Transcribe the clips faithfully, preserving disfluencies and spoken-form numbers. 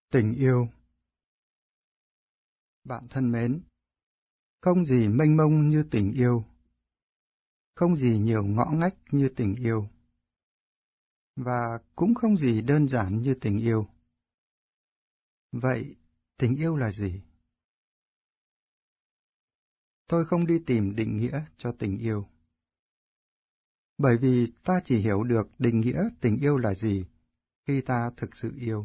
Tình yêu. Bạn thân mến, không gì mênh mông như tình yêu, không gì nhiều ngõ ngách như tình yêu, và cũng không gì đơn giản như tình yêu. Vậy, tình yêu là gì? Tôi không đi tìm định nghĩa cho tình yêu, bởi vì ta chỉ hiểu được định nghĩa tình yêu là gì khi ta thực sự yêu.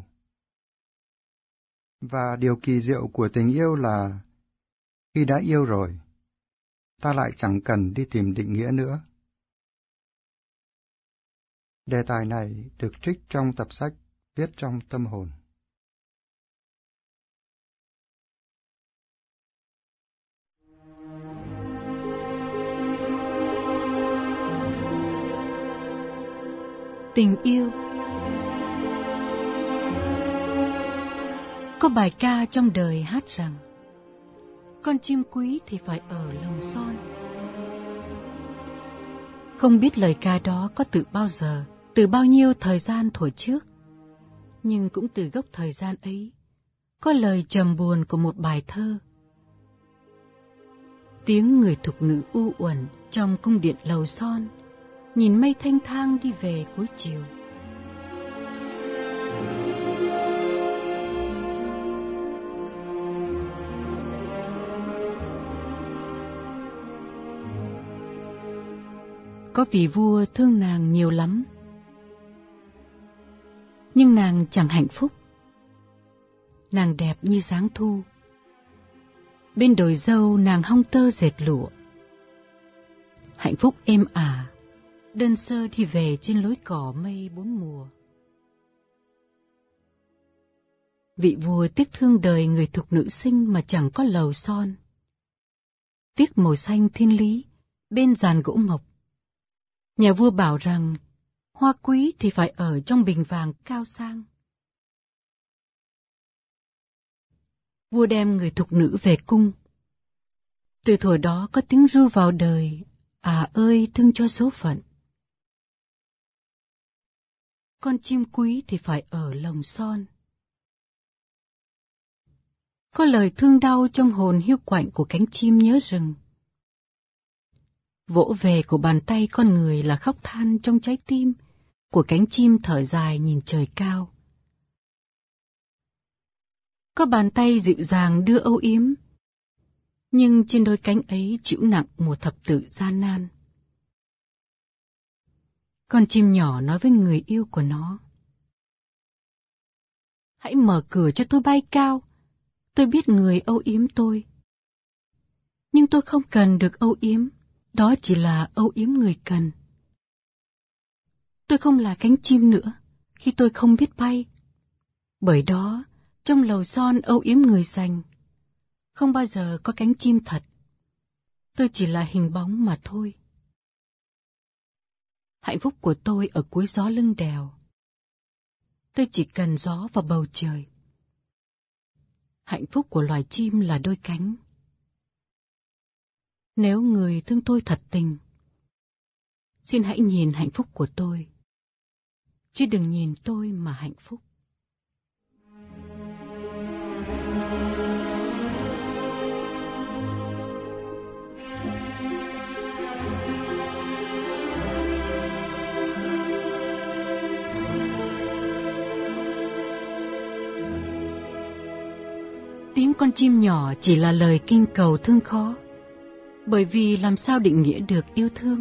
Và điều kỳ diệu của tình yêu là khi đã yêu rồi, ta lại chẳng cần đi tìm định nghĩa nữa. Đề tài này được trích trong tập sách Viết trong tâm hồn. Tình yêu. Có bài ca trong đời hát rằng: con chim quý thì phải ở lồng son. Không biết lời ca đó có từ bao giờ, từ bao nhiêu thời gian thuở trước, nhưng cũng từ gốc thời gian ấy có lời trầm buồn của một bài thơ. Tiếng người thục nữ u uẩn trong cung điện lầu son, nhìn mây thanh thang đi về cuối chiều. Có vị vua thương nàng nhiều lắm, nhưng nàng chẳng hạnh phúc. Nàng đẹp như dáng thu, bên đồi dâu nàng hong tơ dệt lụa. Hạnh phúc êm ả, đơn sơ đi về trên lối cỏ mây bốn mùa. Vị vua tiếc thương đời người thục nữ sinh mà chẳng có lầu son. Tiếc màu xanh thiên lý bên giàn gỗ mộc. Nhà vua bảo rằng hoa quý thì phải ở trong bình vàng cao sang. Vua đem người thục nữ về cung. Từ thuở đó có tiếng ru vào đời: à ơi thương cho số phận. Con chim quý thì phải ở lồng son. Có lời thương đau trong hồn hiu quạnh của cánh chim nhớ rừng. Vỗ về của bàn tay con người là khóc than trong trái tim của cánh chim thở dài nhìn trời cao. Có bàn tay dịu dàng đưa âu yếm, nhưng trên đôi cánh ấy chịu nặng một thập tự gian nan. Con chim nhỏ nói với người yêu của nó: hãy mở cửa cho tôi bay cao, tôi biết người âu yếm tôi. Nhưng tôi không cần được âu yếm, đó chỉ là âu yếm người cần. Tôi không là cánh chim nữa khi tôi không biết bay, bởi đó trong lầu son âu yếm người dành, không bao giờ có cánh chim thật. Tôi chỉ là hình bóng mà thôi. Hạnh phúc của tôi ở cuối gió lưng đèo. Tôi chỉ cần gió và bầu trời. Hạnh phúc của loài chim là đôi cánh. Nếu người thương tôi thật tình, xin hãy nhìn hạnh phúc của tôi, chứ đừng nhìn tôi mà hạnh phúc. Tiếng con chim nhỏ chỉ là lời kinh cầu thương khó, bởi vì làm sao định nghĩa được yêu thương?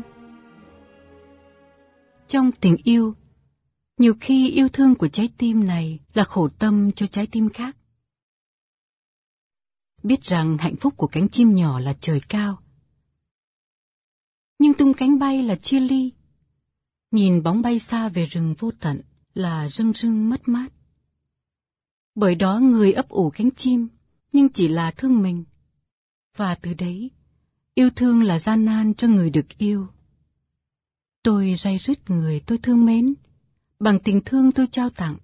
Trong tình yêu, nhiều khi yêu thương của trái tim này là khổ tâm cho trái tim khác. Biết rằng hạnh phúc của cánh chim nhỏ là trời cao, nhưng tung cánh bay là chia ly. Nhìn bóng bay xa về rừng vô tận là rưng rưng mất mát. Bởi đó người ấp ủ cánh chim, nhưng chỉ là thương mình. Và từ đấy, yêu thương là gian nan cho người được yêu. Tôi ray rứt người tôi thương mến, bằng tình thương tôi trao tặng.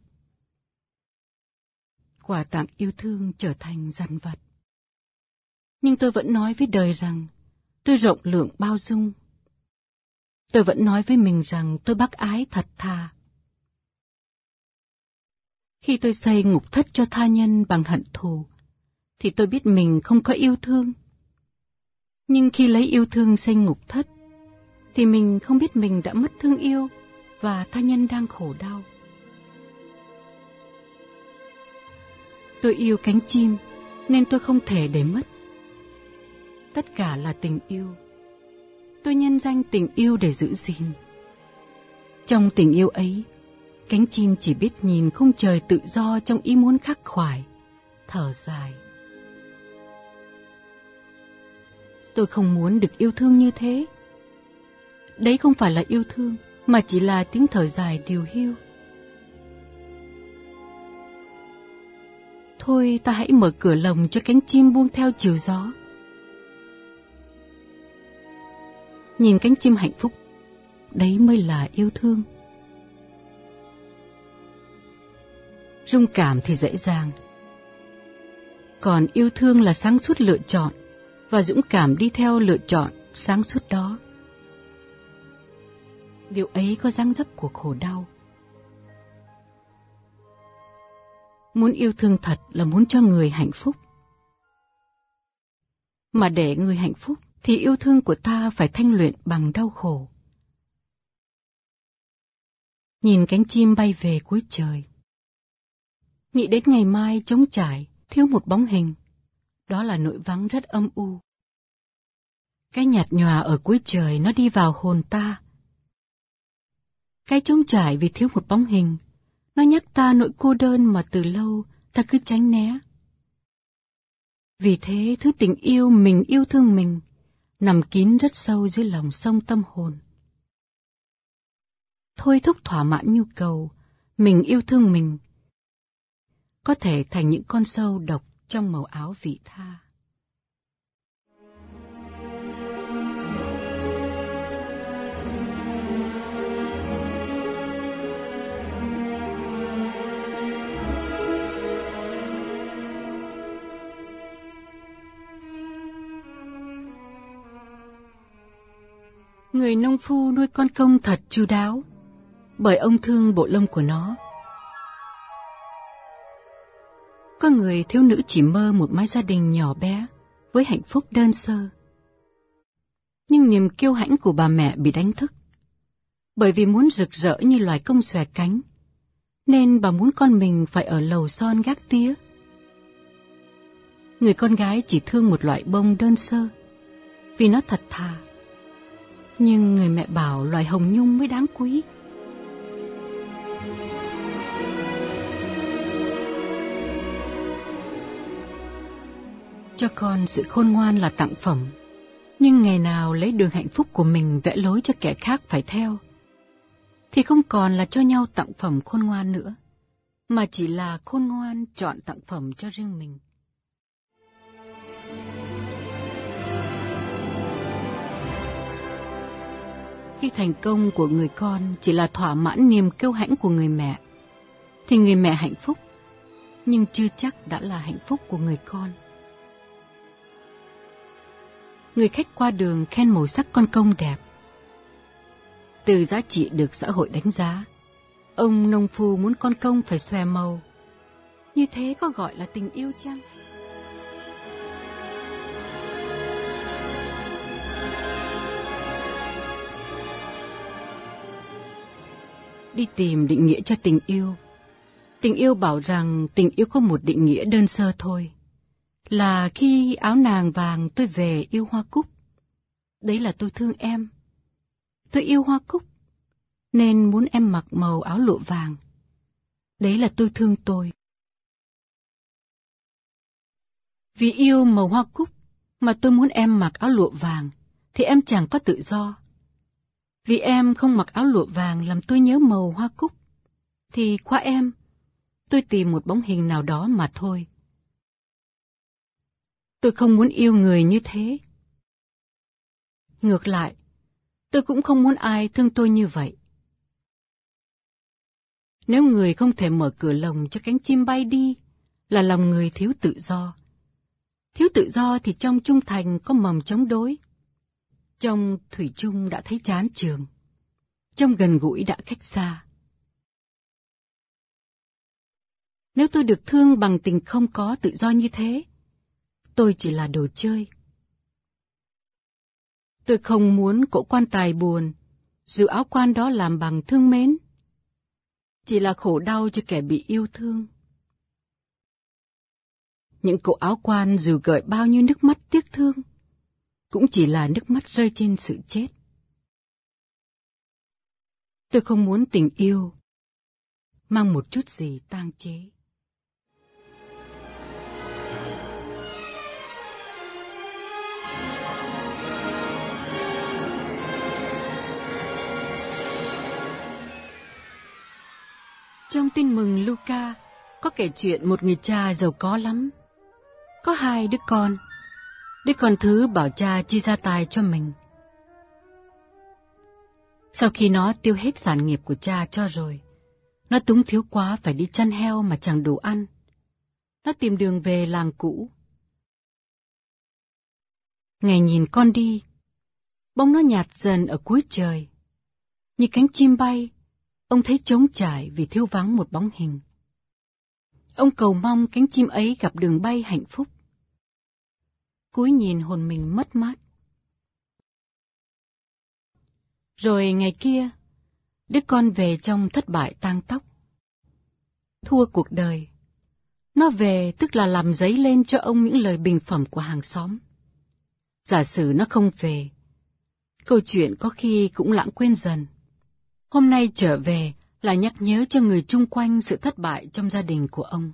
Quà tặng yêu thương trở thành dằn vặt. Nhưng tôi vẫn nói với đời rằng tôi rộng lượng bao dung. Tôi vẫn nói với mình rằng tôi bác ái thật thà. Khi tôi xây ngục thất cho tha nhân bằng hận thù, thì tôi biết mình không có yêu thương. Nhưng khi lấy yêu thương xây ngục thất, thì mình không biết mình đã mất thương yêu và tha nhân đang khổ đau. Tôi yêu cánh chim nên tôi không thể để mất. Tất cả là tình yêu. Tôi nhân danh tình yêu để giữ gìn. Trong tình yêu ấy, cánh chim chỉ biết nhìn khung trời tự do trong ý muốn khắc khoải, thở dài. Tôi không muốn được yêu thương như thế. Đấy không phải là yêu thương, mà chỉ là tiếng thở dài điều hiu. Thôi ta hãy mở cửa lồng cho cánh chim buông theo chiều gió. Nhìn cánh chim hạnh phúc, đấy mới là yêu thương. Rung cảm thì dễ dàng, còn yêu thương là sáng suốt lựa chọn, và dũng cảm đi theo lựa chọn sáng suốt đó. Điều ấy có dáng dấp của khổ đau. Muốn yêu thương thật là muốn cho người hạnh phúc. Mà để người hạnh phúc thì yêu thương của ta phải thanh luyện bằng đau khổ. Nhìn cánh chim bay về cuối trời, nghĩ đến ngày mai trống trải, thiếu một bóng hình, đó là nỗi vắng rất âm u. Cái nhạt nhòa ở cuối trời nó đi vào hồn ta. Cái trống trải vì thiếu một bóng hình, nó nhắc ta nỗi cô đơn mà từ lâu ta cứ tránh né. Vì thế thứ tình yêu mình yêu thương mình nằm kín rất sâu dưới lòng sông tâm hồn. Thôi thúc thỏa mãn nhu cầu mình yêu thương mình, có thể thành những con sâu độc trong màu áo vị tha. Người nông phu nuôi con công thật chu đáo, bởi ông thương bộ lông của nó. Có người thiếu nữ chỉ mơ một mái gia đình nhỏ bé, với hạnh phúc đơn sơ. Nhưng niềm kiêu hãnh của bà mẹ bị đánh thức, bởi vì muốn rực rỡ như loài công xòe cánh, nên bà muốn con mình phải ở lầu son gác tía. Người con gái chỉ thương một loại bông đơn sơ, vì nó thật thà. Nhưng người mẹ bảo loài hồng nhung mới đáng quý. Cho con sự khôn ngoan là tặng phẩm, nhưng ngày nào lấy đường hạnh phúc của mình vẽ lối cho kẻ khác phải theo, thì không còn là cho nhau tặng phẩm khôn ngoan nữa, mà chỉ là khôn ngoan chọn tặng phẩm cho riêng mình. Khi thành công của người con chỉ là thỏa mãn niềm kiêu hãnh của người mẹ, thì người mẹ hạnh phúc, nhưng chưa chắc đã là hạnh phúc của người con. Người khách qua đường khen màu sắc con công đẹp. Từ giá trị được xã hội đánh giá, ông nông phu muốn con công phải xòe màu. Như thế có gọi là tình yêu chăng? Đi tìm định nghĩa cho tình yêu. Tình yêu bảo rằng tình yêu có một định nghĩa đơn sơ thôi, là khi áo nàng vàng tôi về yêu hoa cúc. Đấy là tôi thương em. Tôi yêu hoa cúc, nên muốn em mặc màu áo lụa vàng. Đấy là tôi thương tôi. Vì yêu màu hoa cúc mà tôi muốn em mặc áo lụa vàng, thì em chẳng có tự do. Vì em không mặc áo lụa vàng làm tôi nhớ màu hoa cúc, thì qua em, tôi tìm một bóng hình nào đó mà thôi. Tôi không muốn yêu người như thế. Ngược lại, tôi cũng không muốn ai thương tôi như vậy. Nếu người không thể mở cửa lồng cho cánh chim bay đi, là lòng người thiếu tự do. Thiếu tự do thì trong trung thành có mầm chống đối. Trong thủy chung đã thấy chán trường. Trong gần gũi đã cách xa. Nếu tôi được thương bằng tình không có tự do như thế, tôi chỉ là đồ chơi. Tôi không muốn cỗ quan tài buồn, dù áo quan đó làm bằng thương mến. Chỉ là khổ đau cho kẻ bị yêu thương. Những cỗ áo quan dù gợi bao nhiêu nước mắt tiếc thương, cũng chỉ là nước mắt rơi trên sự chết. Tôi không muốn tình yêu mang một chút gì tang chế. Trong Tin mừng Luca có kể chuyện một người cha giàu có lắm, có hai đứa con. Đứa con thứ bảo cha chia gia tài cho mình. Sau khi nó tiêu hết sản nghiệp của cha cho rồi, nó túng thiếu quá phải đi chăn heo mà chẳng đủ ăn. Nó tìm đường về làng cũ. Ngày nhìn con đi, bóng nó nhạt dần ở cuối trời. Như cánh chim bay, ông thấy trống trải vì thiếu vắng một bóng hình. Ông cầu mong cánh chim ấy gặp đường bay hạnh phúc. Cúi nhìn hồn mình mất mát. Rồi ngày kia, đứa con về trong thất bại tang tóc. Thua cuộc đời. Nó về tức là làm dấy lên cho ông những lời bình phẩm của hàng xóm. Giả sử nó không về, câu chuyện có khi cũng lãng quên dần. Hôm nay trở về là nhắc nhớ cho người chung quanh sự thất bại trong gia đình của ông.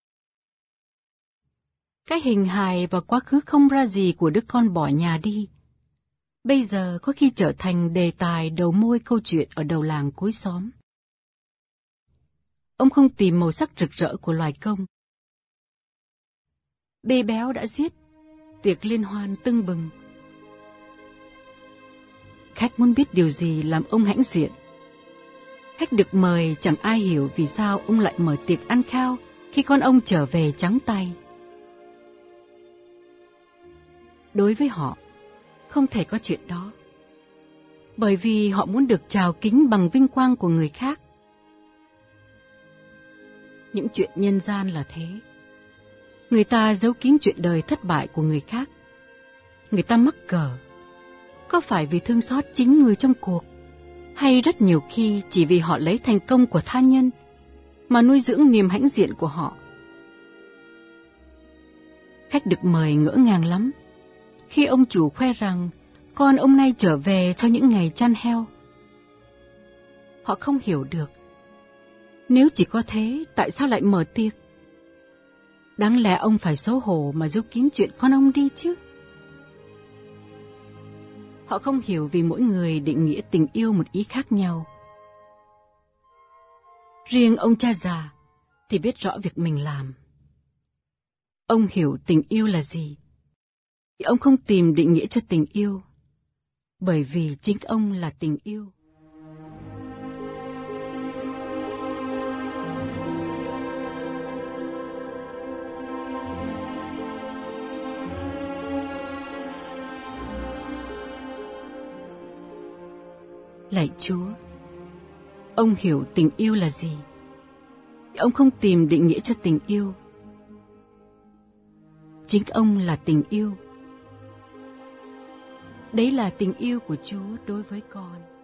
Cái hình hài và quá khứ không ra gì của đứa con bỏ nhà đi, bây giờ có khi trở thành đề tài đầu môi câu chuyện ở đầu làng cuối xóm. Ông không tìm màu sắc rực rỡ của loài công. Bê béo đã giết, tiệc liên hoan tưng bừng. Khách muốn biết điều gì làm ông hãnh diện. Khách được mời chẳng ai hiểu vì sao ông lại mở tiệc ăn khao khi con ông trở về trắng tay. Đối với họ, không thể có chuyện đó, bởi vì họ muốn được chào kính bằng vinh quang của người khác. Những chuyện nhân gian là thế. Người ta giấu kín chuyện đời thất bại của người khác. Người ta mắc cỡ, có phải vì thương xót chính người trong cuộc, hay rất nhiều khi chỉ vì họ lấy thành công của tha nhân mà nuôi dưỡng niềm hãnh diện của họ. Khách được mời ngỡ ngàng lắm khi ông chủ khoe rằng con ông nay trở về sau những ngày chăn heo. Họ không hiểu được, nếu chỉ có thế tại sao lại mở tiệc? Đáng lẽ ông phải xấu hổ mà giấu kín chuyện con ông đi chứ. Họ không hiểu vì mỗi người định nghĩa tình yêu một ý khác nhau. Riêng ông cha già thì biết rõ việc mình làm. Ông hiểu tình yêu là gì. Ông không tìm định nghĩa cho tình yêu, bởi vì chính ông là tình yêu. Lạy Chúa, ông hiểu tình yêu là gì. Ông không tìm định nghĩa cho tình yêu. Chính ông là tình yêu. Đấy là tình yêu của Chúa đối với con.